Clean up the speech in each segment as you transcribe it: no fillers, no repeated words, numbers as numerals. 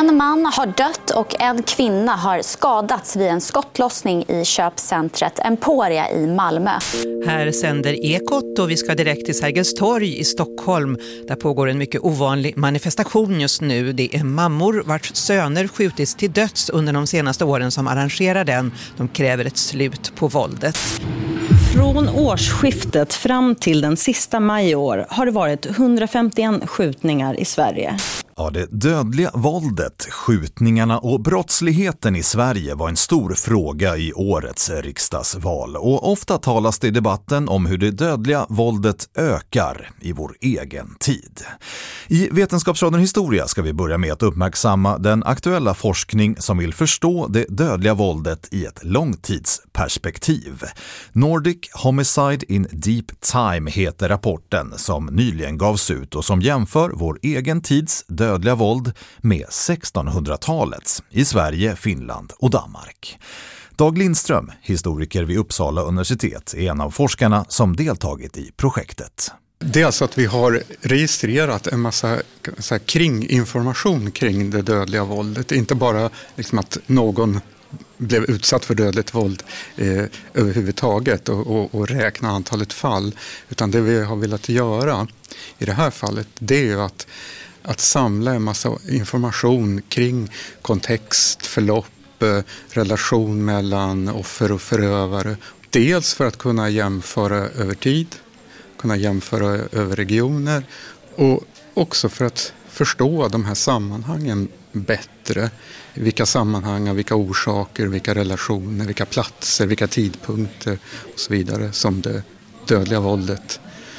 En man har dött och en kvinna har skadats vid en skottlossning i köpcentret Emporia i Malmö. Här sänder Ekot och vi ska direkt till Sergels torg i Stockholm. Där pågår en mycket ovanlig manifestation just nu. Det är mammor vars söner skjutits till döds under de senaste åren som arrangerar den. De kräver ett slut på våldet. Från årsskiftet fram till den sista maj i år har det varit 151 skjutningar i Sverige. Ja, det dödliga våldet, skjutningarna och brottsligheten i Sverige var en stor fråga i årets riksdagsval. Och ofta talas det i debatten om hur det dödliga våldet ökar i vår egen tid. I Vetenskapsradion Historia ska vi börja med att uppmärksamma den aktuella forskning som vill förstå det dödliga våldet i ett långtidsperspektiv. Nordic Homicide in Deep Time heter rapporten som nyligen gavs ut och som jämför vår egen tids dödliga våld med 1600-talets i Sverige, Finland och Danmark. Dag Lindström, historiker vid Uppsala universitet, är en av forskarna som deltagit i projektet. Det är alltså att vi har registrerat en massa kringinformation kring det dödliga våldet. Inte bara liksom att någon blev utsatt för dödligt våld överhuvudtaget och räkna antalet fall. Utan det vi har velat göra i det här fallet, det är ju att samla en massa information kring kontext, förlopp, relation mellan offer och förövare. Dels för att kunna jämföra över tid, kunna jämföra över regioner och också för att förstå de här sammanhangen bättre. Vilka sammanhang, vilka orsaker, vilka relationer, vilka platser, vilka tidpunkter och så vidare som det dödliga våldet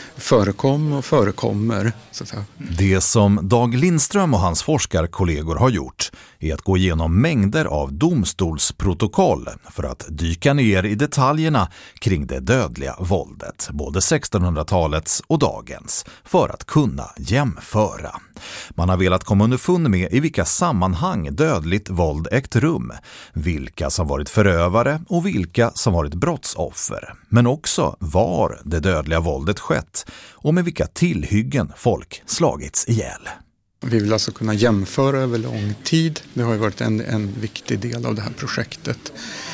förekom och förekommer. Så att säga. Det som Dag Lindström och hans forskarkollegor har gjort är att gå igenom mängder av domstolsprotokoll för att dyka ner i detaljerna kring det dödliga våldet, både 1600-talets och dagens, för att kunna jämföra. Man har velat komma underfund med i vilka sammanhang dödligt våld ägt rum, vilka som varit förövare och vilka som varit brottsoffer, men också var det dödliga våldet skett och med vilka tillhyggen folk slagits ihjäl. Vi vill alltså kunna jämföra över lång tid. Det har ju varit en viktig del av det här projektet.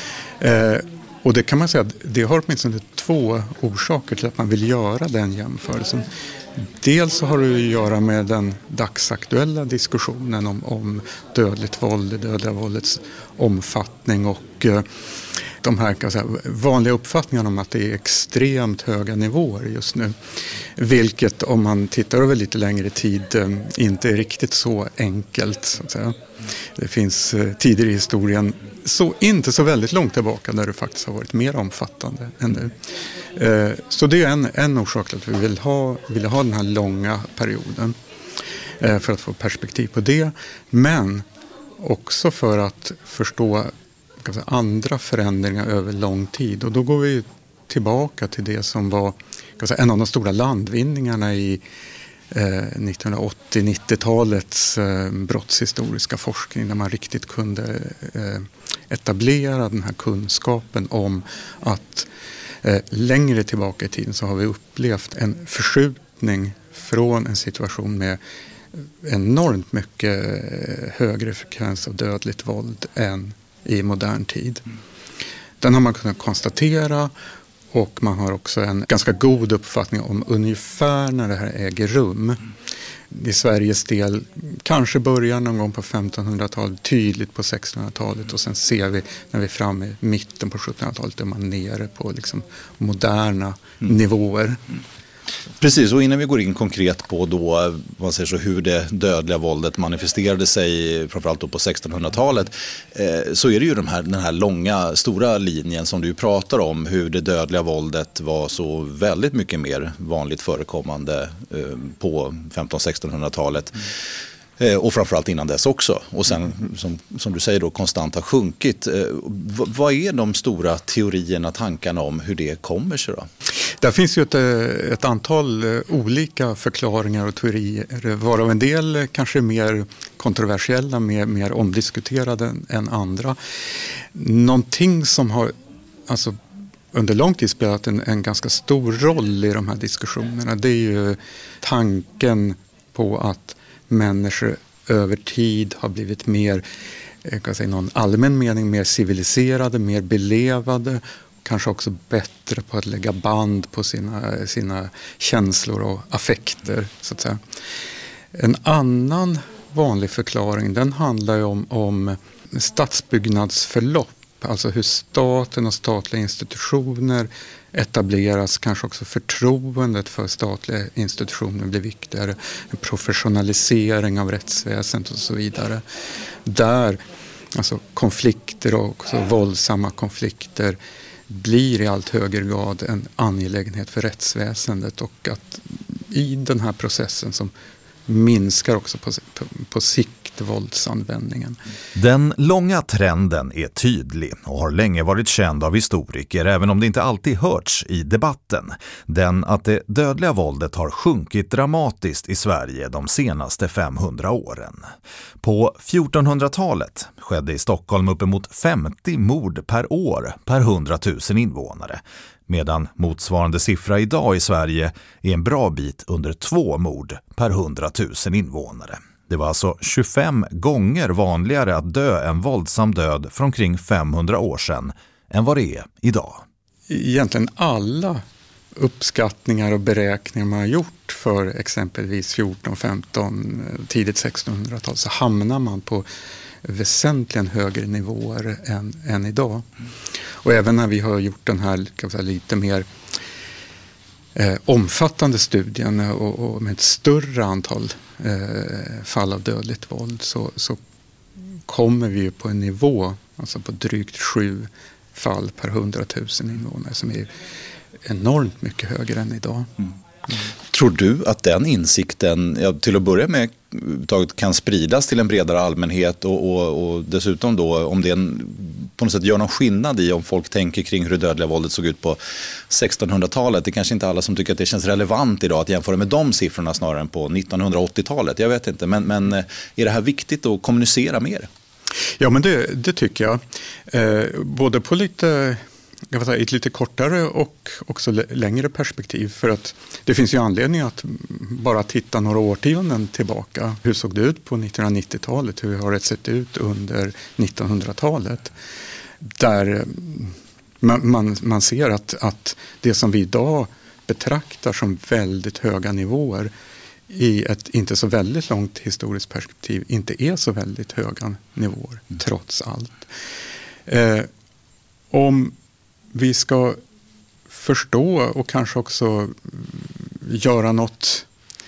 Och det kan man säga att det har åtminstone två orsaker till att man vill göra den jämförelsen. Dels så har det att göra med den dagsaktuella diskussionen om dödligt våld, det dödliga våldets omfattning och de här kan säga, vanliga uppfattningarna om att det är extremt höga nivåer just nu. Vilket om man tittar över lite längre tid inte är riktigt så enkelt. Så att säga. Det finns tider i historien inte så väldigt långt tillbaka där det faktiskt har varit mer omfattande än nu. Så det är en orsak till att vi vill ha den här långa perioden för att få perspektiv på det. Men också för att förstå andra förändringar över lång tid. Och då går vi tillbaka till det som var en av de stora landvinningarna i 1980-90-talets brottshistoriska forskning, där man riktigt kunde etablera den här kunskapen om att längre tillbaka i tiden så har vi upplevt en förskjutning från en situation med enormt mycket högre frekvens av dödligt våld än i modern tid. Den har man kunnat konstatera och man har också en ganska god uppfattning om ungefär när det här äger rum. I Sveriges del kanske börjar någon gång på 1500-talet, tydligt på 1600-talet och sen ser vi när vi är framme i mitten på 1700-talet är man nere på liksom moderna nivåer. Precis, och innan vi går in konkret på då, man säger så, hur det dödliga våldet manifesterade sig framförallt då på 1600-talet, så är det ju den här långa, stora linjen som du pratar om, hur det dödliga våldet var så väldigt mycket mer vanligt förekommande på 1500-1600-talet. Och framförallt innan dess också. Och sen, som du säger då, konstant har sjunkit. Vad är de stora teorierna, tankarna om hur det kommer sig då? Där finns ju ett antal olika förklaringar och teorier, varav en del kanske mer kontroversiella, mer omdiskuterade än andra. Någonting som har under lång tid spelat en ganska stor roll i de här diskussionerna, det är ju tanken på att människor över tid har blivit mer, kan säga någon allmän mening, mer civiliserade, mer belevade, kanske också bättre på att lägga band på sina känslor och affekter, så att säga. En annan vanlig förklaring, den handlar ju om stadsbyggnadsförlopp, alltså hur staten och statliga institutioner etableras, kanske också förtroendet för statliga institutioner blir viktigare, en professionalisering av rättsväsendet och så vidare. Där alltså konflikter och också våldsamma konflikter blir i allt högre grad en angelägenhet för rättsväsendet, och att i den här processen som minskar också på sikt våldsanvändningen. Den långa trenden är tydlig och har länge varit känd av historiker, även om det inte alltid hörts i debatten. Den att det dödliga våldet har sjunkit dramatiskt i Sverige de senaste 500 åren. På 1400-talet skedde i Stockholm uppemot 50 mord per år per 100 000 invånare, medan motsvarande siffra idag i Sverige är en bra bit under 2 mord per 100 000 invånare. Det var alltså 25 gånger vanligare att dö en våldsam död för omkring 500 år sedan än vad det är idag. Egentligen alla uppskattningar och beräkningar man har gjort för exempelvis 14, 15, tidigt 1600-tal, så hamnar man på väsentligen högre nivåer än idag. Och även när vi har gjort den här, kan jag säga, lite mer omfattande studien och med ett större antal fall av dödligt våld, så kommer vi ju på en nivå, alltså på drygt 7 fall per 100 000 invånare, som är enormt mycket högre än idag. Tror du att den insikten, till att börja med, kan spridas till en bredare allmänhet och dessutom då, om det på något sätt gör någon skillnad i om folk tänker kring hur det dödliga våldet såg ut på 1600-talet? Det är kanske inte alla som tycker att det känns relevant idag att jämföra med de siffrorna snarare än på 1980-talet. Jag vet inte, men är det här viktigt att kommunicera mer? Ja, men det tycker jag. Både på ett lite kortare och också längre perspektiv, för att det finns ju anledning att bara titta några årtionden tillbaka. Hur såg det ut på 1990-talet? Hur har det sett ut under 1900-talet? Där man ser att det som vi idag betraktar som väldigt höga nivåer i ett inte så väldigt långt historiskt perspektiv inte är så väldigt höga nivåer, trots allt. Om vi ska förstå och kanske också göra något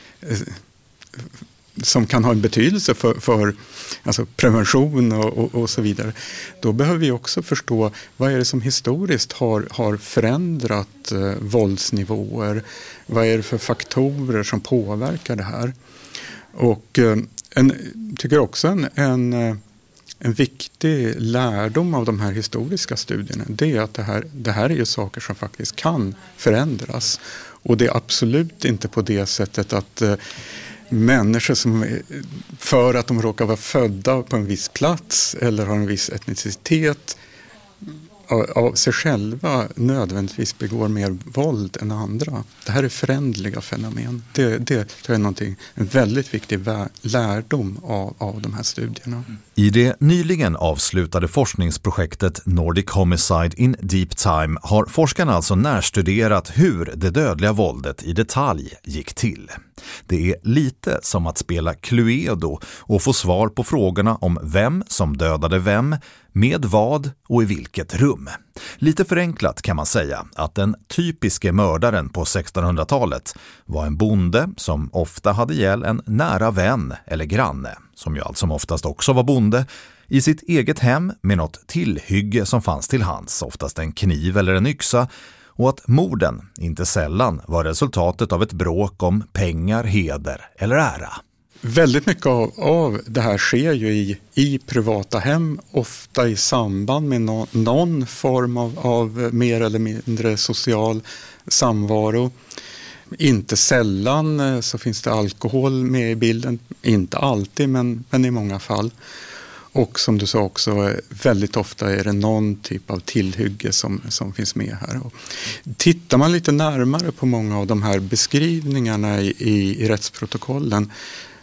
som kan ha en betydelse för alltså prevention och så vidare, då behöver vi också förstå vad är det som historiskt har förändrat våldsnivåer. Vad är det för faktorer som påverkar det här? Och tycker också en viktig lärdom av de här historiska studierna, det är att det här är ju saker som faktiskt kan förändras. Och det är absolut inte på det sättet att människor som, för att de råkar vara födda på en viss plats eller har en viss etnicitet, av sig själva nödvändigtvis begår mer våld än andra. Det här är förändliga fenomen. Det är en väldigt viktig lärdom av de här studierna. I det nyligen avslutade forskningsprojektet Nordic Homicide in Deep Time har forskarna alltså närstuderat hur det dödliga våldet i detalj gick till. Det är lite som att spela Cluedo och få svar på frågorna om vem som dödade vem, med vad och i vilket rum. Lite förenklat kan man säga att den typiske mördaren på 1600-talet var en bonde som ofta hade ihjäl en nära vän eller granne, som ju allt som oftast också var bonde, i sitt eget hem med något tillhygge som fanns till hands, oftast en kniv eller en yxa, och att morden inte sällan var resultatet av ett bråk om pengar, heder eller ära. Väldigt mycket av det här sker ju i privata hem, ofta i samband med någon form av mer eller mindre social samvaro. Inte sällan så finns det alkohol med i bilden, inte alltid men i många fall. Och som du sa också, väldigt ofta är det någon typ av tillhygge som finns med här. Och tittar man lite närmare på många av de här beskrivningarna i rättsprotokollen,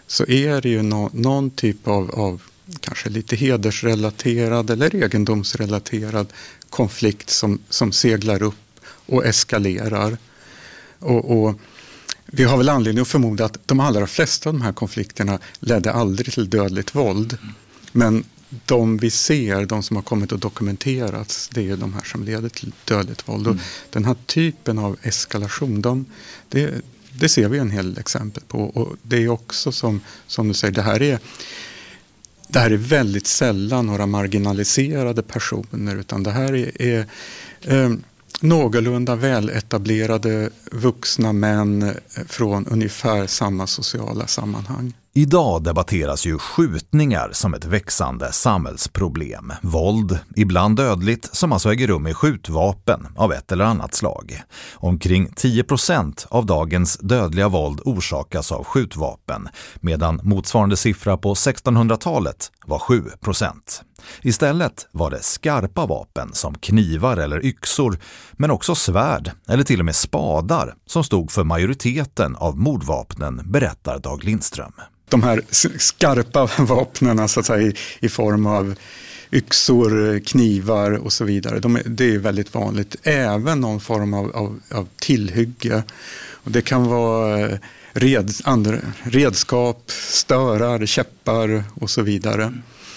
så är det ju någon typ av kanske lite hedersrelaterad eller egendomsrelaterad konflikt som seglar upp och eskalerar. Och vi har väl anledning att förmoda att de allra flesta av de här konflikterna ledde aldrig till dödligt våld. Men de vi ser, de som har kommit och dokumenterats, det är de här som leder till dödligt våld. Och den här typen av eskalation, det ser vi en hel exempel på. Och det är också som du säger, det här är väldigt sällan några marginaliserade personer, utan det här är någorlunda väletablerade vuxna män från ungefär samma sociala sammanhang. Idag debatteras ju skjutningar som ett växande samhällsproblem. Våld, ibland dödligt, som alltså äger rum med skjutvapen av ett eller annat slag. Omkring 10% av dagens dödliga våld orsakas av skjutvapen, medan motsvarande siffra på 1600-talet var 7%. Istället var det skarpa vapen som knivar eller yxor, men också svärd eller till och med spadar som stod för majoriteten av mordvapnen, berättar Dag Lindström. De här skarpa vapnen, så att säga, i form av yxor, knivar och så vidare, det är väldigt vanligt. Även någon form av tillhygge. Och det kan vara redskap, störar, käppar och så vidare.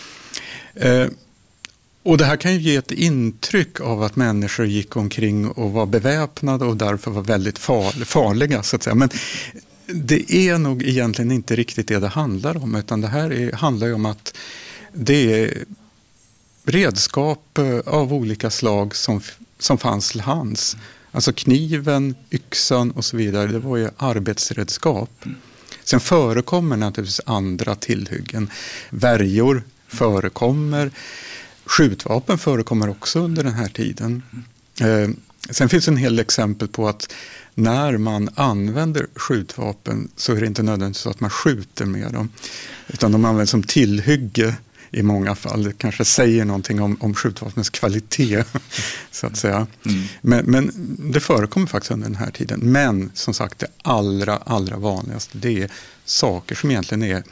Och det här kan ju ge ett intryck av att människor gick omkring och var beväpnade och därför var väldigt farliga, så att säga. Men det är nog egentligen inte riktigt det handlar om, utan det här handlar ju om att det är redskap av olika slag som fanns till hands. Alltså kniven, yxan och så vidare, det var ju arbetsredskap. Sen förekommer naturligtvis andra tillhyggen. Värjor förekommer. Skjutvapen förekommer också under den här tiden. Sen finns en hel exempel på att när man använder skjutvapen så är det inte nödvändigt så att man skjuter med dem. Utan de används som tillhygge i många fall. Det kanske säger någonting om skjutvapnens kvalitet, så att säga. Men det förekommer faktiskt under den här tiden. Men som sagt, det allra vanligaste, det är saker som egentligen är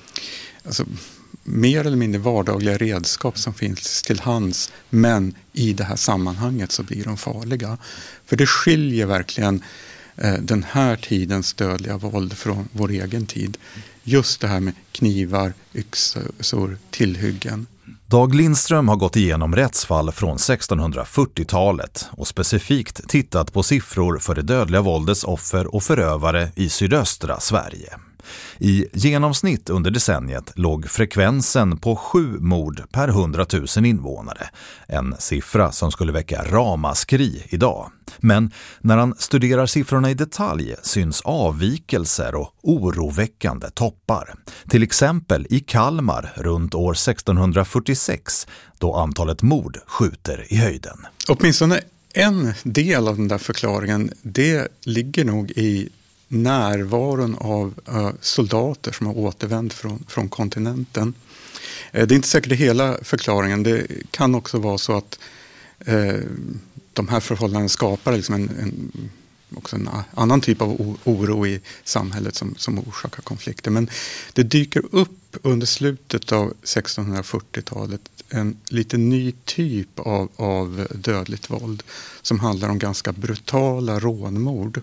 mer eller mindre vardagliga redskap som finns till hands, men i det här sammanhanget så blir de farliga. För det skiljer verkligen den här tidens dödliga våld från vår egen tid. Just det här med knivar, yxor, tillhyggen. Dag Lindström har gått igenom rättsfall från 1640-talet och specifikt tittat på siffror för det dödliga våldets offer och förövare i sydöstra Sverige. I genomsnitt under decenniet låg frekvensen på 7 mord per 100 000 invånare. En siffra som skulle väcka ramaskri idag. Men när han studerar siffrorna i detalj syns avvikelser och oroväckande toppar. Till exempel i Kalmar runt år 1646, då antalet mord skjuter i höjden. Åtminstone en del av den där förklaringen, det ligger nog i närvaron av soldater som har återvänt från kontinenten. Det är inte säkert hela förklaringen. Det kan också vara så att de här förhållandena skapar liksom också en annan typ av oro i samhället som orsakar konflikter. Men det dyker upp under slutet av 1640-talet en lite ny typ av dödligt våld som handlar om ganska brutala rånmord.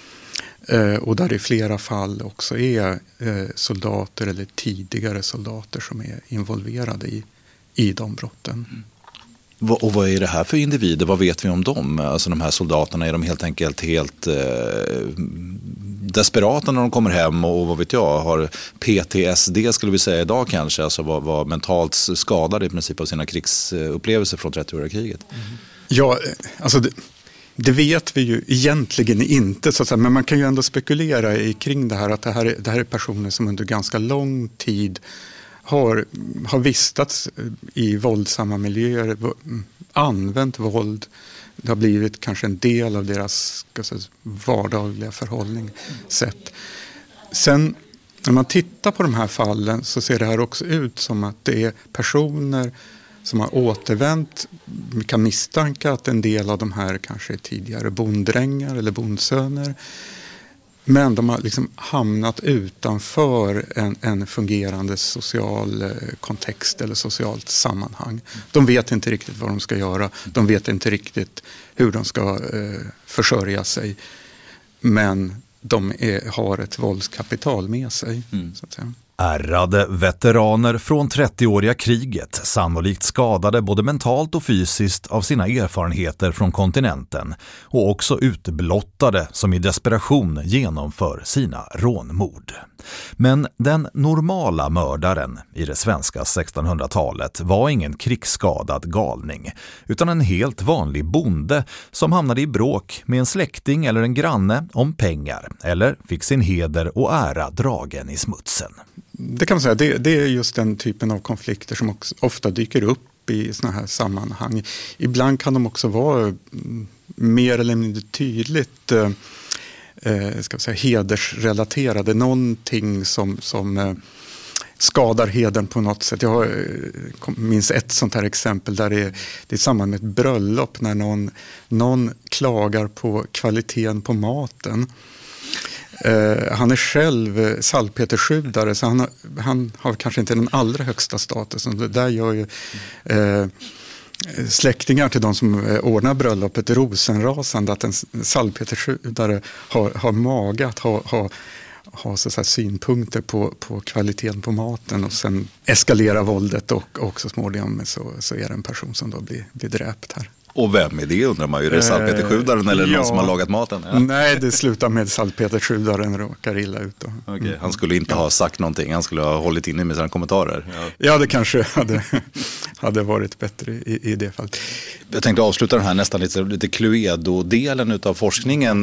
Och där det i flera fall också är soldater eller tidigare soldater som är involverade i de brotten. Och vad är det här för individer? Vad vet vi om dem? Alltså de här soldaterna, är de helt enkelt helt desperata när de kommer hem och vad vet jag, har PTSD skulle vi säga idag kanske, alltså var mentalt skadade i princip av sina krigsupplevelser från 30-åriga kriget? Ja, alltså det vet vi ju egentligen inte, så att säga, men man kan ju ändå spekulera kring det här, att det här är personer som under ganska lång tid har vistats i våldsamma miljöer, använt våld. Det har blivit kanske en del av deras vardagliga förhållningssätt. Sen när man tittar på de här fallen så ser det här också ut som att det är personer som har återvänt. Vi kan misstänka att en del av de här kanske är tidigare bonddrängar eller bondsöner. Men de har liksom hamnat utanför en fungerande social kontext eller socialt sammanhang. De vet inte riktigt vad de ska göra. De vet inte riktigt hur de ska försörja sig. Men de har ett våldskapital med sig, så att säga. Ärrade veteraner från 30-åriga kriget, sannolikt skadade både mentalt och fysiskt av sina erfarenheter från kontinenten och också utblottade som i desperation genomför sina rånmord. Men den normala mördaren i det svenska 1600-talet var ingen krigsskadad galning utan en helt vanlig bonde som hamnade i bråk med en släkting eller en granne om pengar eller fick sin heder och ära dragen i smutsen. Det kan man säga, det är just den typen av konflikter som också ofta dyker upp i såna här sammanhang. Ibland kan de också vara mer eller mindre tydligt ska vi säga, hedersrelaterade. Någonting som skadar hedern på något sätt. Jag minns ett sånt här exempel där det är i samband med ett bröllop när någon klagar på kvaliteten på maten. Han är själv salpeterskjudare så han har kanske inte den allra högsta statusen. Det där gör ju släktingar till de som ordnar bröllopet rosenrasande att en salpeterskjudare har mage att ha så att säga, synpunkter på kvaliteten på maten och sen eskalera våldet och så småningom så är det en person som då blir dräpt här. Och vem är det undrar man ju? Är det salpeterskjudaren eller någon som har lagat maten? Ja. Nej, det slutar med salpeterskjudaren råkar illa ut. Okay. Han skulle inte ha sagt någonting, han skulle ha hållit inne med sina kommentarer. Ja, det kanske hade varit bättre i det fallet. Jag tänkte avsluta den här nästan lite Cluedo-delen utav forskningen.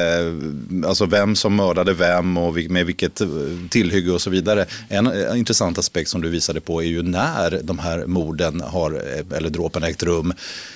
Alltså vem som mördade vem och med vilket tillhygge och så vidare. En intressant aspekt som du visade på är ju när de här morden eller dråpen ägt rum.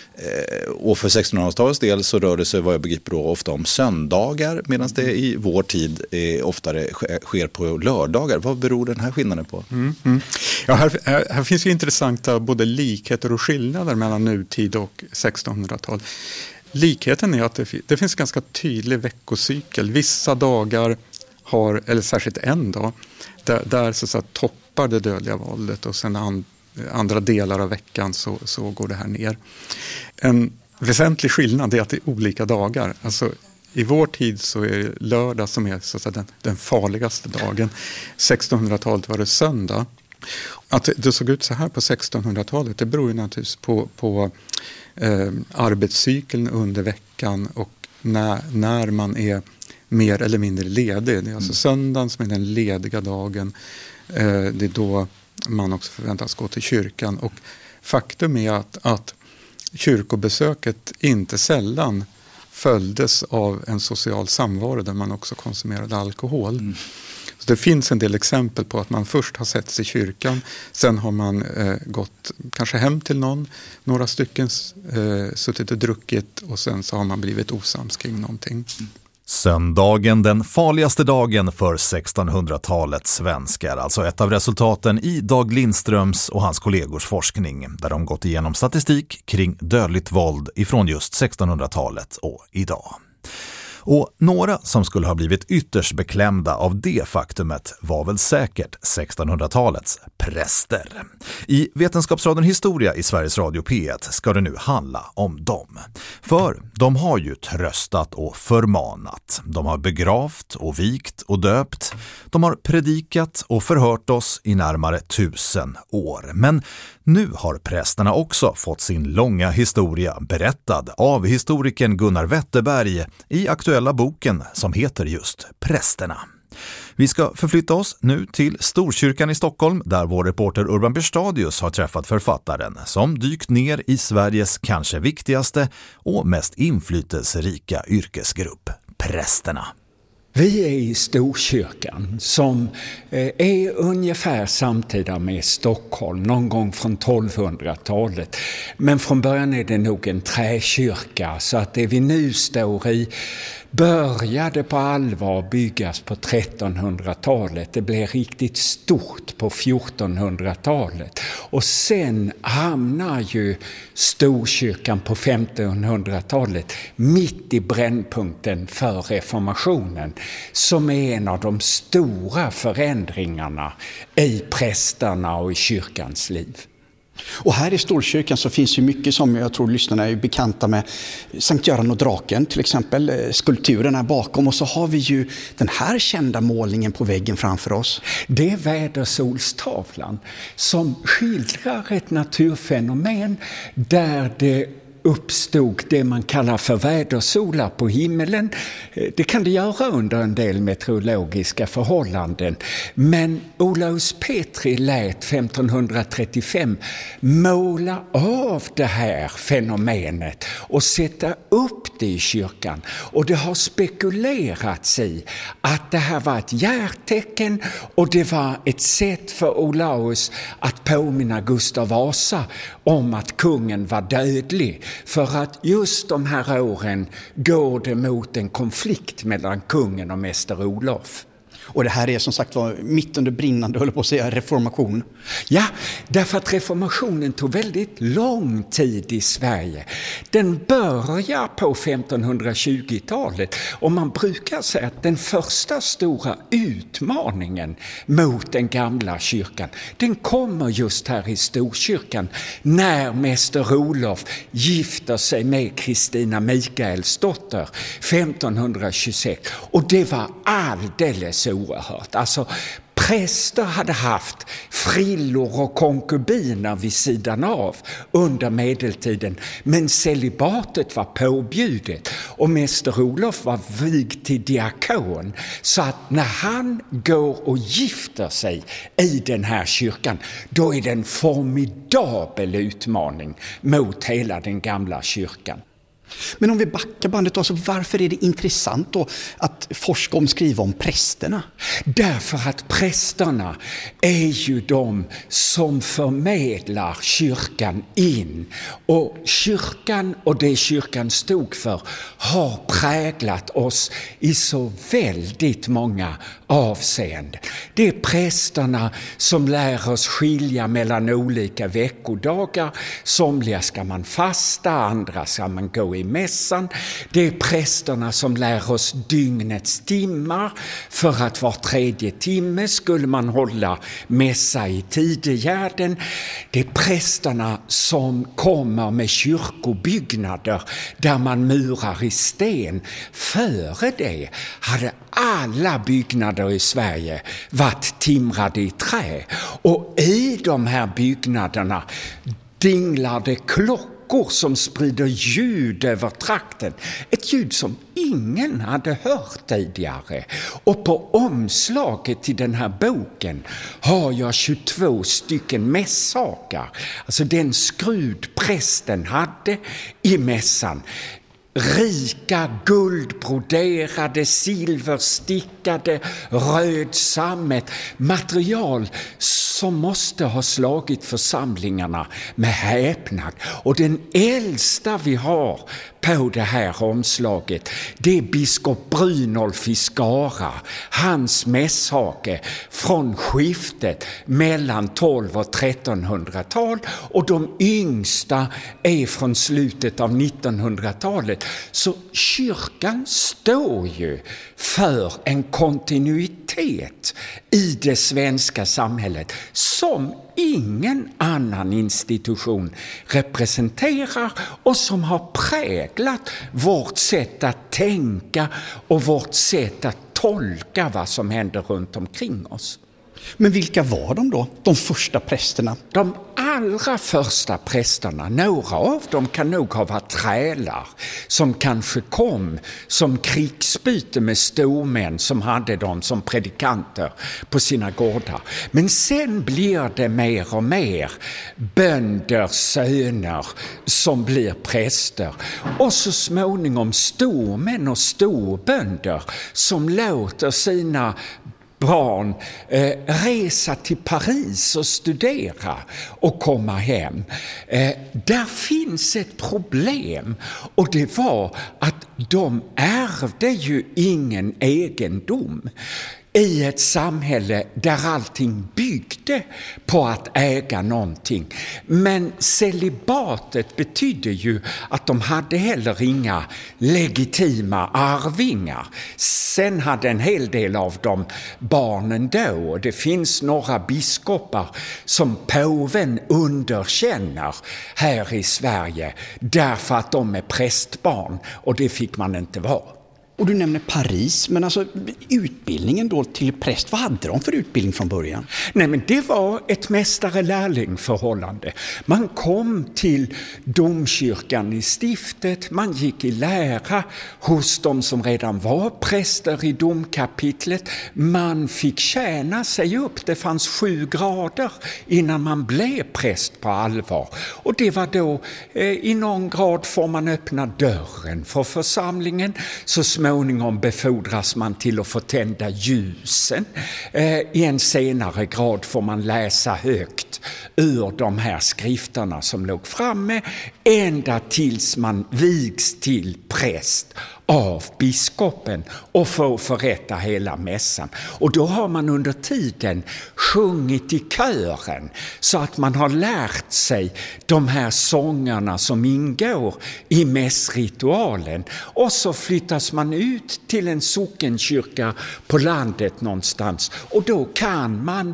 Och för 1600-talets del så rör det sig vad jag begriper då ofta om söndagar medan det i vår tid oftare sker på lördagar. Vad beror den här skillnaden på? Ja, här finns ju intressanta både likheter och skillnader mellan nutid och 1600-tal. Likheten är att det finns ganska tydlig veckocykel. Vissa dagar har, eller särskilt en dag, där så att säga, toppar det dödliga våldet och sen andra delar av veckan så går det här ner. En väsentlig skillnad är att det är olika dagar. Alltså, i vår tid så är det lördag som är så att säga, den farligaste dagen. 1600-talet var det söndag. Att det såg ut så här på 1600-talet det beror ju naturligtvis på arbetscykeln under veckan och när man är mer eller mindre ledig. Det är alltså söndagen som är den lediga dagen. Det är då man också förväntas gå till kyrkan. Och faktum är att kyrkobesöket inte sällan följdes av en social samvaro där man också konsumerade alkohol. Så det finns en del exempel på att man först har sett sig i kyrkan, sen har man gått kanske hem till några stycken suttit och druckit och sen så har man blivit osams kring någonting. Söndagen, den farligaste dagen för 1600-talets svenskar, alltså ett av resultaten i Dag Lindströms och hans kollegors forskning där de gått igenom statistik kring dödligt våld ifrån just 1600-talet och idag. Och några som skulle ha blivit ytterst beklämda av det faktumet var väl säkert 1600-talets präster. I Vetenskapsradion Historia i Sveriges Radio P1 ska det nu handla om dem. För de har ju tröstat och förmanat. De har begravt och vikt och döpt. De har predikat och förhört oss i närmare 1000 år. Men nu har prästerna också fått sin långa historia berättad av historikern Gunnar Wetterberg i aktuella boken som heter just Prästerna. Vi ska förflytta oss nu till Storkyrkan i Stockholm där vår reporter Urban Berstadius har träffat författaren som dykt ner i Sveriges kanske viktigaste och mest inflytelserika yrkesgrupp, prästerna. Vi är i Storkyrkan som är ungefär samtida med Stockholm, någon gång från 1200-talet. Men från början är det nog en träkyrka så att det vi nu står i började på allvar byggas på 1300-talet. Det blev riktigt stort på 1400-talet. Och sen hamnar ju Storkyrkan på 1500-talet mitt i brännpunkten för reformationen, som är en av de stora förändringarna i prästerna och i kyrkans liv. Och här i Storkyrkan så finns ju mycket som jag tror lyssnarna är bekanta med. Sankt Göran och draken till exempel, skulpturen här bakom, och så har vi ju den här kända målningen på väggen framför oss. Det är vädersolstavlan som skildrar ett naturfenomen där det uppstod det man kallar för vädersolar på himmelen. Det kan det göra under en del meteorologiska förhållanden. Men Olaus Petri lät 1535 måla av det här fenomenet och sätta upp det i kyrkan. Och det har spekulerats i att det här var ett hjärtecken och det var ett sätt för Olaus att påminna Gustav Vasa om att kungen var dödlig. För att just de här åren går det mot en konflikt mellan kungen och mäster Olof. Och det här är som sagt var mitt under brinnande, håller på att säga, reformation. Ja, därför att reformationen tog väldigt lång tid i Sverige. Den börjar på 1520-talet och man brukar säga att den första stora utmaningen mot den gamla kyrkan, den kommer just här i Storkyrkan när mäster Olof gifter sig med Kristina Mikaelsdotter 1526. Och det var alldeles oerhört. Alltså, präster hade haft frillor och konkubiner vid sidan av under medeltiden, men celibatet var påbjudet och mäster Olof var vigd till diakon, så att när han går och gifter sig i den här kyrkan, då är det en formidabel utmaning mot hela den gamla kyrkan. Men om vi backar bandet då, så varför är det intressant då att forska om, skriva om prästerna? Därför att prästerna är ju de som förmedlar kyrkan in. Och kyrkan och det kyrkan stod för har präglat oss i så väldigt många avseenden. Det är prästerna som lär oss skilja mellan olika veckodagar. Somliga ska man fasta, andra ska man gå i mässan. Det är prästerna som lär oss dygnets timmar, för att var tredje timme skulle man hålla mässa i tidegärden. Det är prästerna som kommer med kyrkobyggnader där man murar i sten. Före det hade alla byggnader i Sverige varit timrade i trä, och i de här byggnaderna dinglade klockor som sprider ljud över trakten. Ett ljud som ingen hade hört tidigare. Och på omslaget till den här boken har jag 22 stycken mässakar. Alltså den skrud prästen hade i mässan. Rika guldbroderade, silverstickade, rödsammet, material som måste ha slagit församlingarna med häpnad. Och den äldsta vi har på det här omslaget, det är biskop Brynolf i Skara, hans mässhake från skiftet mellan 1200- och 1300-tal, och de yngsta är från slutet av 1900-talet. Så kyrkan står ju för en kontinuitet i det svenska samhället som ingen annan institution representerar och som har präglat vårt sätt att tänka och vårt sätt att tolka vad som händer runt omkring oss. Men vilka var de då, de första prästerna? De allra första prästerna, några av dem kan nog ha varit trälar som kanske kom som krigsbyte med stormän som hade dem som predikanter på sina gårdar. Men sen blir det mer och mer bönders söner som blir präster, och så småningom stormän och storbönder som låter sina barn resa till Paris och studera och komma hem. Där finns ett problem, och det var att de ärvde ju ingen egendom i ett samhälle där allting byggde på att äga någonting. Men celibatet betydde ju att de hade heller inga legitima arvingar. Sen hade en hel del av dem barnen då, och det finns några biskopar som påven underkänner här i Sverige därför att de är prästbarn, och det fick man inte vara. Och du nämner Paris, men alltså utbildningen då till präst, vad hade de för utbildning från början? Nej, men det var ett mästare-lärling-förhållande. Man kom till domkyrkan i stiftet, man gick i lära hos de som redan var präster i domkapitlet. Man fick tjäna sig upp, det fanns 7 grader innan man blev präst på allvar. Och det var då i någon grad får man öppna dörren för församlingen, så småningom befordras man till att få tända ljusen. I en senare grad får man läsa högt ur de här skrifterna som låg framme, ända tills man vigs till präst av biskopen och får förrätta hela mässan. Och då har man under tiden sjungit i kören, så att man har lärt sig de här sångerna som ingår i mässritualen. Och så flyttas man ut till en sockenkyrka på landet någonstans, och då kan man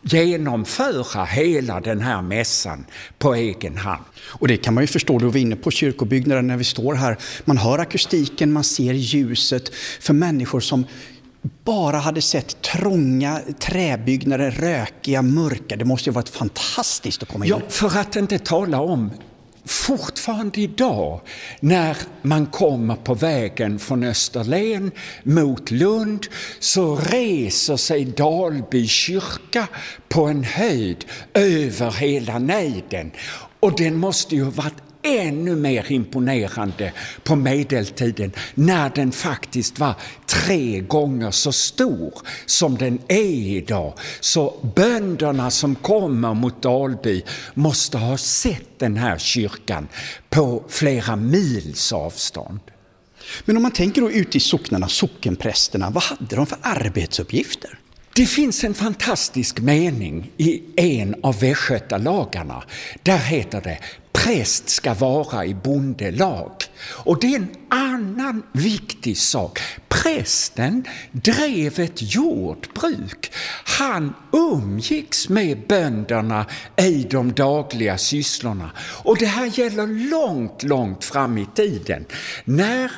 genomföra hela den här mässan på egen hand. Och det kan man ju förstå, då vi är inne på kyrkobyggnaden när vi står här. Man hör akustiken, man ser ljuset. För människor som bara hade sett trånga träbyggnader, rökiga, mörka. Det måste ju varit fantastiskt att komma in. Ja, för att inte tala om fortfarande idag när man kommer på vägen från Österlen mot Lund, så reser sig Dalby kyrka på en höjd över hela nejden. Och den måste ju ha varit ännu mer imponerande på medeltiden, när den faktiskt var 3 gånger så stor som den är idag. Så bönderna som kommer mot Dalby måste ha sett den här kyrkan på flera mils avstånd. Men om man tänker då ute i socknarna, sockenprästerna, vad hade de för arbetsuppgifter? Det finns en fantastisk mening i en av västgötalagarna. Där heter det: präst ska vara i bondelag. Och det är en annan viktig sak. Prästen drev ett jordbruk. Han umgicks med bönderna i de dagliga sysslorna. Och det här gäller långt, långt fram i tiden. När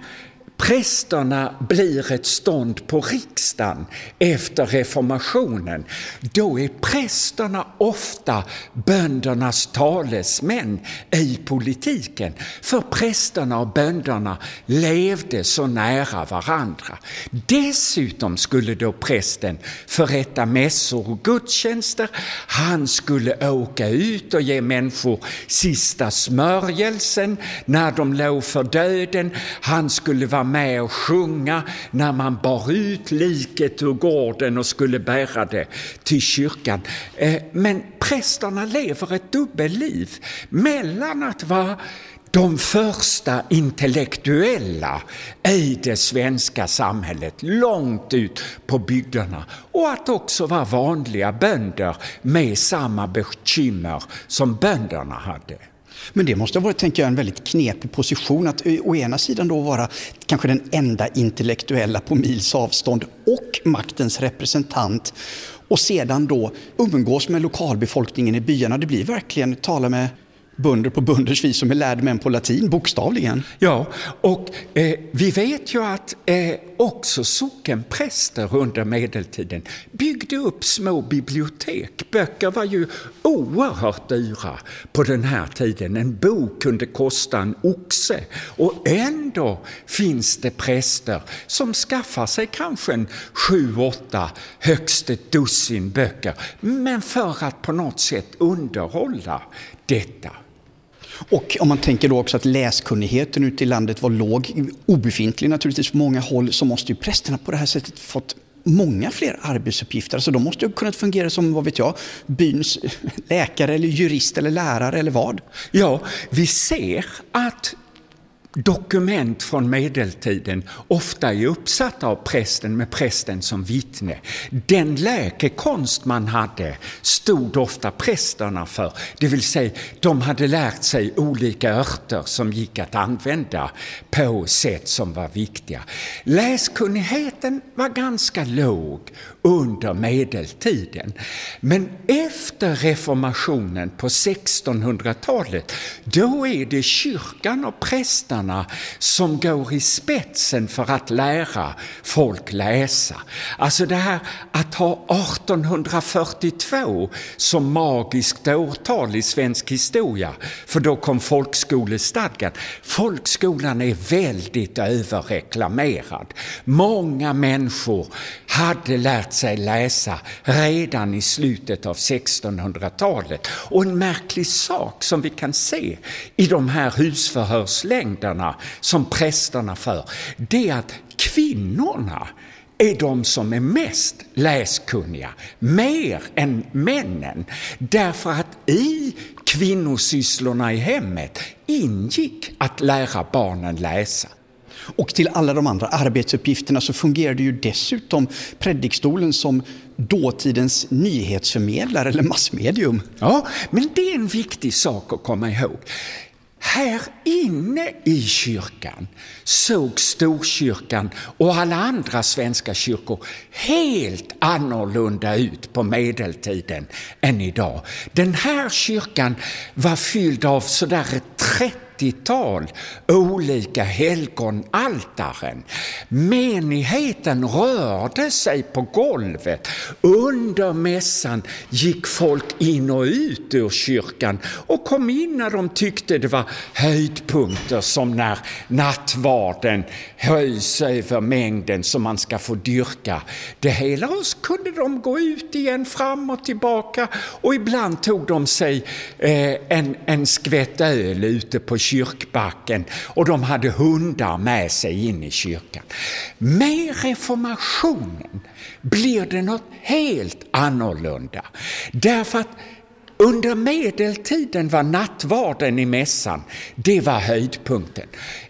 prästerna blir ett stånd på riksdagen efter reformationen, då är prästerna ofta böndernas talesmän i politiken. För prästerna och bönderna levde så nära varandra. Dessutom skulle då prästen förrätta mässor och gudstjänster. Han skulle åka ut och ge människor sista smörjelsen när de låg för döden. Han skulle vara med och sjunga när man bar ut liket ur gården och skulle bära det till kyrkan. Men prästerna lever ett dubbelliv mellan att vara de första intellektuella i det svenska samhället långt ut på bygderna, och att också vara vanliga bönder med samma bekymmer som bönderna hade. Men det måste ha varit, tänker jag, en väldigt knepig position att å ena sidan då vara kanske den enda intellektuella på mils avstånd och maktens representant, och sedan då umgås med lokalbefolkningen i byarna. Det blir verkligen tala med bönder på bönders vis som är lärd män på latin, bokstavligen. Ja, och vi vet ju att också sockenpräster under medeltiden byggde upp små bibliotek. Böcker var ju oerhört dyra på den här tiden. En bok kunde kosta en oxe, och ändå finns det präster som skaffar sig kanske en 7-8, högst ett dussin böcker, men för att på något sätt underhålla detta. Och om man tänker då också att läskunnigheten ute i landet var låg, obefintlig naturligtvis på många håll, så måste ju prästerna på det här sättet fått många fler arbetsuppgifter. Alltså de måste ju kunna fungera som, vad vet jag, byns läkare eller jurist eller lärare eller vad? Ja, vi ser att dokument från medeltiden ofta är uppsatta av prästen med prästen som vittne. Den läkekonst man hade stod ofta prästerna för. Det vill säga, de hade lärt sig olika örter som gick att använda på sätt som var viktiga. Läskunnigheten var ganska låg under medeltiden. Men efter reformationen på 1600-talet, då är det kyrkan och prästerna som går i spetsen för att lära folk läsa. Alltså det här att ha 1842 som magiskt årtal i svensk historia, för då kom folkskolestadgan. Folkskolan är väldigt överreklamerad. Många människor hade lärt sig läsa redan i slutet av 1600-talet. Och en märklig sak som vi kan se i de här husförhörslängderna som prästerna för, det är att kvinnorna är de som är mest läskunniga, mer än männen. Därför att i kvinnosysslorna i hemmet ingick att lära barnen läsa. Och till alla de andra arbetsuppgifterna så fungerade ju dessutom predikstolen som dåtidens nyhetsförmedlare eller massmedium. Ja, men det är en viktig sak att komma ihåg. Här inne i kyrkan såg Storkyrkan och alla andra svenska kyrkor helt annorlunda ut på medeltiden än idag. Den här kyrkan var fylld av sådär 30-tal olika helgonaltaren. Menigheten rörde sig på golvet. Under mässan gick folk in och ut ur kyrkan och kom in när de tyckte det var höjdpunkter, som när nattvarden höjs över mängden som man ska få dyrka det hela. Och så kunde de gå ut igen fram och tillbaka, och ibland tog de sig en skvätt öl ute på kyrkbacken, och de hade hundar med sig in i kyrkan. Med reformationen blir det något helt annorlunda. Därför att under medeltiden var nattvarden i mässan, det var höjdpunkten.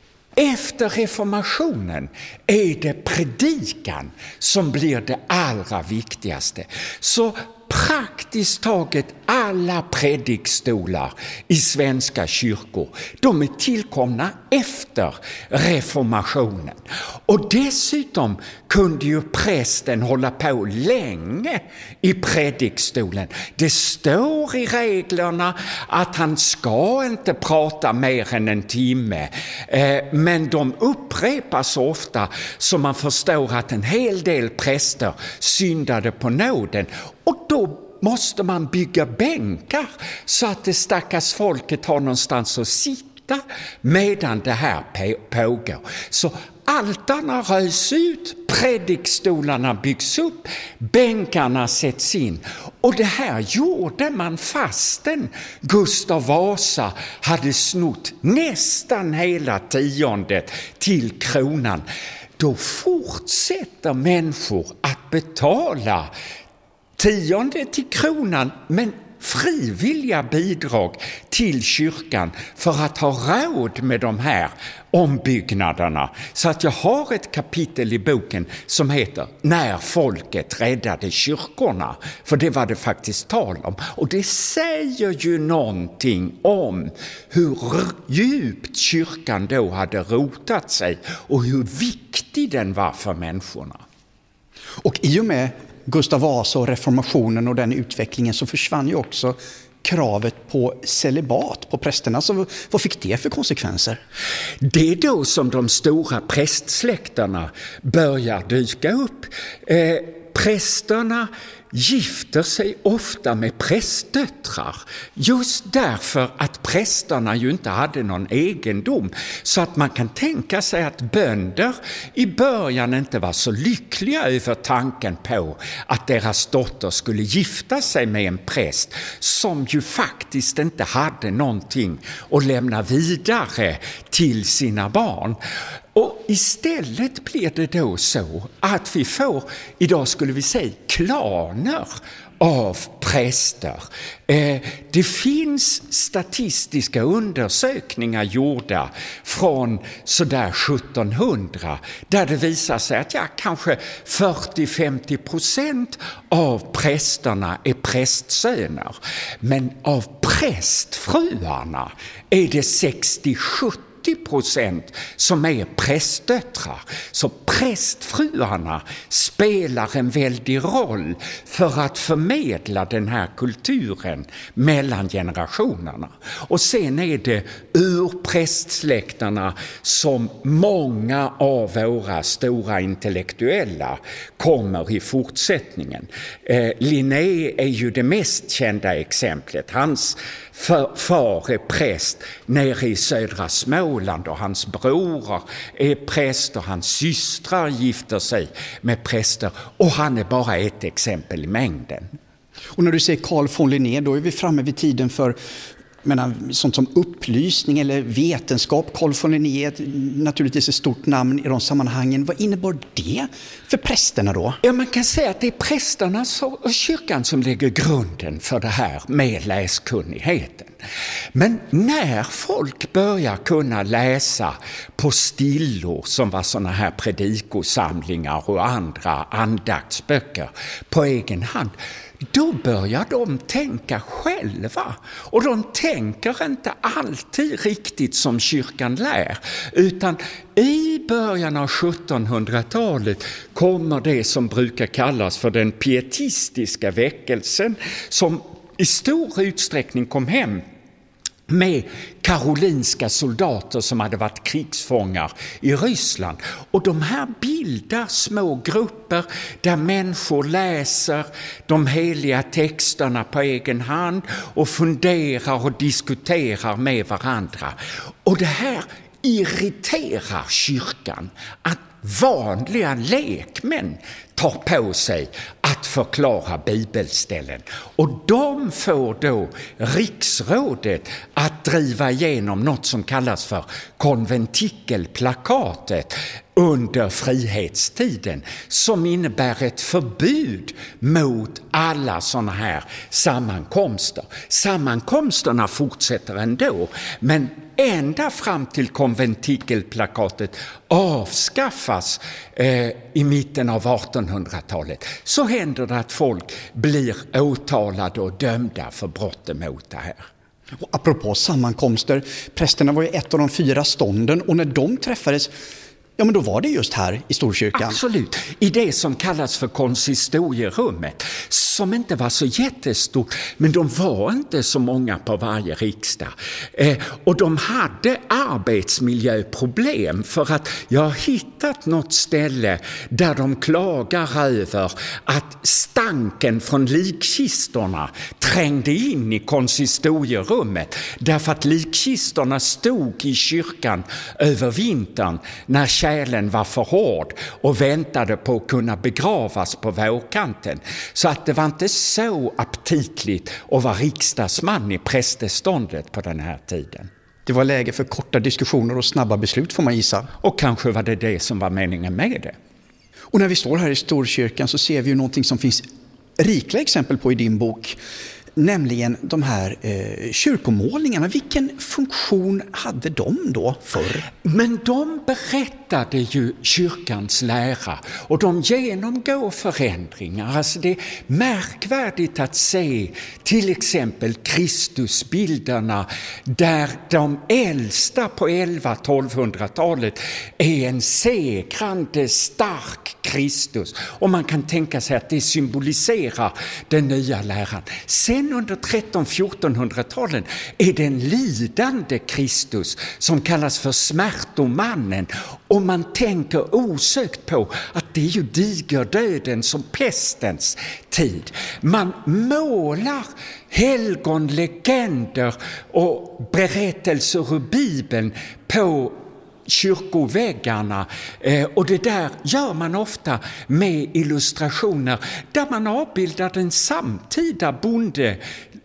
Efter reformationen är det predikan som blir det allra viktigaste. Så praktiskt taget alla predikstolar i svenska kyrkor, de är tillkomna efter reformationen. Och dessutom kunde ju prästen hålla på länge i predikstolen. Det står i reglerna att han ska inte prata mer än en timme. Men de upprepas så ofta så man förstår att en hel del präster syndade på nåden. Och då måste man bygga bänkar så att det stackars folket har någonstans att sitta medan det här pågår. Så altarna röjs ut, predikstolarna byggs upp, bänkarna sätts in. Och det här gjorde man fastän Gustav Vasa hade snott nästan hela tiondet till kronan. Då fortsätter människor att betala tionde till kronan, men frivilliga bidrag till kyrkan för att ha råd med de här ombyggnaderna. Så att jag har ett kapitel i boken som heter När folket räddade kyrkorna. För det var det faktiskt tal om. Och det säger ju någonting om hur djupt kyrkan då hade rotat sig och hur viktig den var för människorna. Och i och med Gustav Vasa och reformationen och den utvecklingen så försvann ju också kravet på celibat på prästerna. Så vad fick det för konsekvenser? Det är då som de stora prästsläkterna börjar dyka upp. Prästerna gifter sig ofta med prästdöttrar just därför att prästerna ju inte hade någon egendom, så att man kan tänka sig att bönder i början inte var så lyckliga över tanken på att deras dotter skulle gifta sig med en präst som ju faktiskt inte hade någonting att lämna vidare till sina barn. Och istället blir det då så att vi får, idag skulle vi säga, klaner av präster. Det finns statistiska undersökningar gjorda från sådär 1700 där det visar sig att kanske 40-50% av prästerna är prästsöner. Men av prästfruarna är det 60-70% som är prästdöttrar. Så prästfruarna spelar en väldig roll för att förmedla den här kulturen mellan generationerna. Och sen är det ur prästsläkterna som många av våra stora intellektuella kommer i fortsättningen. Linné är ju det mest kända exemplet. Hans far är präst nere i södra Småland och hans bror är präst och hans systrar gifter sig med präster, och han är bara ett exempel i mängden. Och när du säger Carl von Linné, då är vi framme vid tiden för sånt som upplysning eller vetenskap. Carl von Linné är naturligtvis ett stort namn i de sammanhangen. Vad innebar det för prästerna då? Ja, man kan säga att det är prästerna och kyrkan som lägger grunden för det här med läskunnigheten. Men när folk börjar kunna läsa på stillor, som var såna här predikosamlingar och andra andaktsböcker på egen hand, då börjar de tänka själva. Och de tänker inte alltid riktigt som kyrkan lär. Utan i början av 1700-talet kommer det som brukar kallas för den pietistiska väckelsen, som i stor utsträckning kom hem med karolinska soldater som hade varit krigsfångar i Ryssland. Och de här bildar små grupper där människor läser de heliga texterna på egen hand och funderar och diskuterar med varandra. Och det här irriterar kyrkan, att vanliga lekmän tar på sig att förklara bibelställen. Och de får då riksrådet att driva igenom något som kallas för konventikelplakatet under frihetstiden, som innebär ett förbud mot alla sådana här sammankomster. Sammankomsterna fortsätter ändå, men ända fram till konventikelplakatet avskaffas i mitten av 1800-talet, så händer det att folk blir åtalade och dömda för brott mot det här. Och apropå sammankomster, prästerna var ju ett av de 4 stånden, och när de träffades, ja, men då var det just här i Storkyrkan. Absolut, i det som kallas för konsistorierummet, som inte var så jättestort, men de var inte så många på varje riksdag. Och de hade arbetsmiljöproblem, för att jag har hittat något ställe där de klagar över att stanken från likkistorna trängde in i konsistorierummet, därför att likkistorna stod i kyrkan över vintern när kärlen var för hård och väntade på att kunna begravas på vårkanten. Så att det var inte så aptitligt att vara riksdagsman i prästeståndet på den här tiden. Det var läge för korta diskussioner och snabba beslut, får man gissa. Och kanske var det som var meningen med det. Och när vi står här i Storkyrkan så ser vi ju någonting som finns rikliga exempel på i din bok. Nämligen de här kyrkomålningarna. Vilken funktion hade de då förr? Men de berättade ju kyrkans lära, och de genomgår förändringar. Alltså det är märkvärdigt att se till exempel Kristusbilderna, där de äldsta på 1100-1200-talet är en segrande stark Kristus. Och man kan tänka sig att det symboliserar den nya läran. Sen under 1300-1400-talen är det en lidande Kristus som kallas för smärtomannen, och man tänker osökt på att det är ju digerdöden som pestens tid. Man målar helgonlegender och berättelser ur Bibeln på kyrkoväggarna, och det där gör man ofta med illustrationer där man avbildar den samtida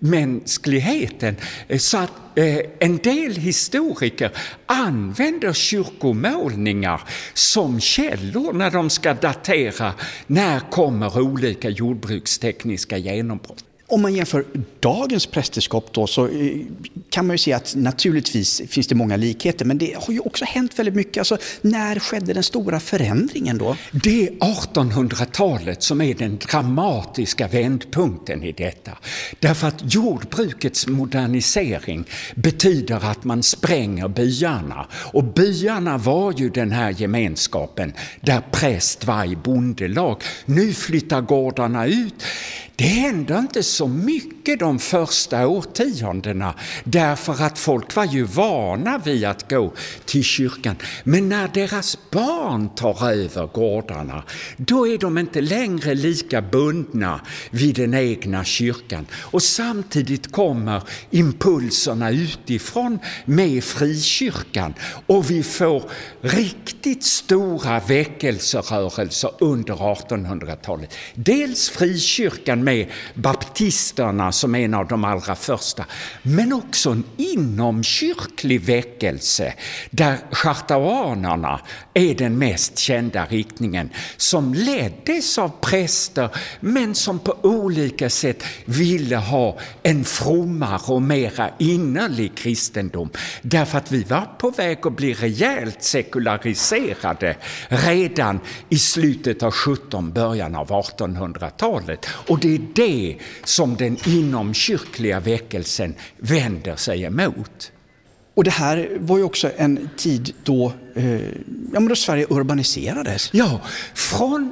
mänskligheten. Så att en del historiker använder kyrkomålningar som källor när de ska datera när kommer olika jordbrukstekniska genombrott. Om man jämför dagens prästerskap då, så kan man ju se att naturligtvis finns det många likheter, men det har ju också hänt väldigt mycket. Alltså, när skedde den stora förändringen då? Det är 1800-talet som är den dramatiska vändpunkten i detta. Därför att jordbrukets modernisering betyder att man spränger byarna. Och byarna var ju den här gemenskapen där präst var i bondelag. Nu flyttar gårdarna ut. Det hände inte så mycket de första årtiondena därför att folk var ju vana vid att gå till kyrkan. Men när deras barn tar över gårdarna, då är de inte längre lika bundna vid den egna kyrkan. Och samtidigt kommer impulserna utifrån med frikyrkan och vi får riktigt stora väckelserörelser under 1800-talet. Dels frikyrkan med baptisterna som en av de allra första, men också en inomkyrklig väckelse där chartauanerna är den mest kända riktningen, som leddes av präster men som på olika sätt ville ha en frommare och mera innerlig kristendom, därför att vi var på väg att bli rejält sekulariserade redan i slutet av början av 1800-talet. Och det är det som den inomkyrkliga väckelsen vänder sig emot. Och det här var ju också en tid då, då Sverige urbaniserades. Ja, från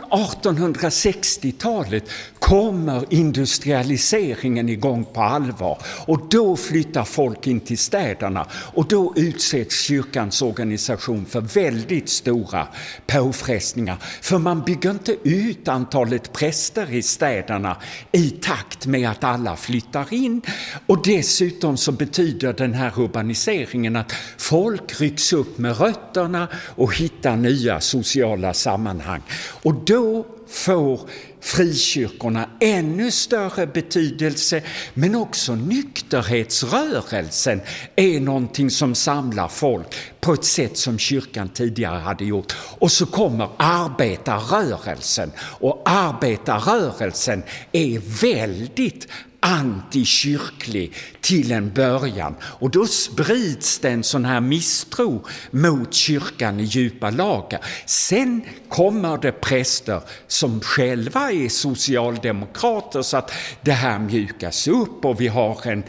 1860-talet kommer industrialiseringen igång på allvar. Och då flyttar folk in till städerna. Och då utsätts kyrkans organisation för väldigt stora påfrestningar. För man bygger inte ut antalet präster i städerna i takt med att alla flyttar in. Och dessutom så betyder den här urbaniseringen att folk rycks upp med rötterna och hittar nya sociala sammanhang. Och då får frikyrkorna ännu större betydelse, men också nykterhetsrörelsen är någonting som samlar folk på ett sätt som kyrkan tidigare hade gjort. Och så kommer arbetarrörelsen, och arbetarrörelsen är väldigt antikyrklig till en början, och då sprids det en sån här misstro mot kyrkan i djupa lager. Sen kommer det präster som själva är socialdemokrater, så att det här mjukas upp, och vi har en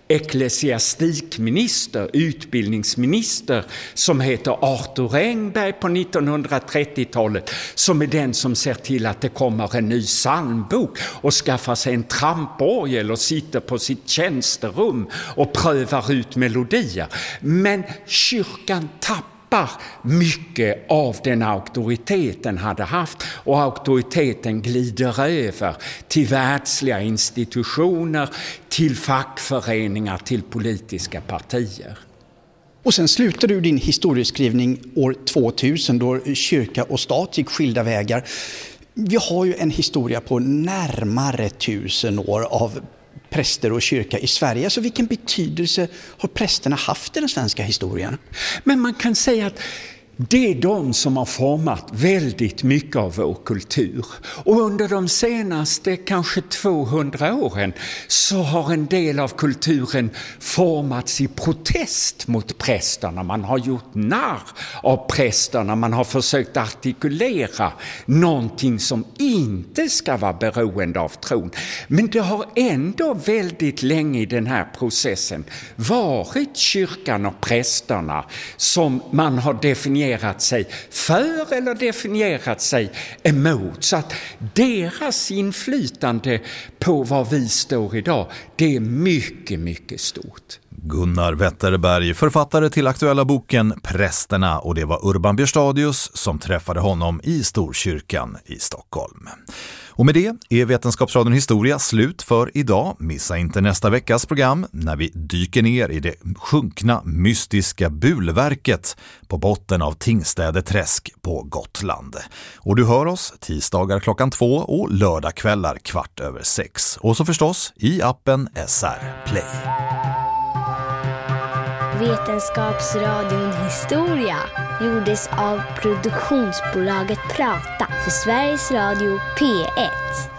ecklesiastikminister, utbildningsminister, som heter Arthur Engberg på 1930-talet, som är den som ser till att det kommer en ny psalmbok och skaffar sig en tramporgel och sitter på sitt tjänsterum och prövar ut melodier. Men kyrkan tappar mycket av den auktoriteten hade haft, och auktoriteten glider över till världsliga institutioner, till fackföreningar, till politiska partier. Och sen slutade du din historieskrivning år 2000 då kyrka och stat gick skilda vägar. Vi har ju en historia på närmare 1000 år av präster och kyrka i Sverige. Så vilken betydelse har prästerna haft i den svenska historien? Men man kan säga att det är de som har format väldigt mycket av vår kultur. Och under de senaste kanske 200 åren så har en del av kulturen formats i protest mot prästerna. Man har gjort narr av prästerna. Man har försökt artikulera någonting som inte ska vara beroende av tron. Men det har ändå väldigt länge i den här processen varit kyrkan och prästerna som man har definierat sig för eller definierat sig emot. Så att deras inflytande på vad vi står idag, det är mycket, mycket stort. Gunnar Wetterberg, författare till aktuella boken Prästerna, och det var Urban Björstadius som träffade honom i Storkyrkan i Stockholm. Och med det är Vetenskapsradion Historia slut för idag. Missa inte nästa veckas program när vi dyker ner i det sjunkna mystiska bulverket på botten av Tingstäde-träsk på Gotland. Och du hör oss tisdagar 2:00 och lördagkvällar 6:15. Och så förstås i appen SR Play. Vetenskapsradion Historia gjordes av produktionsbolaget Prata för Sveriges Radio P1.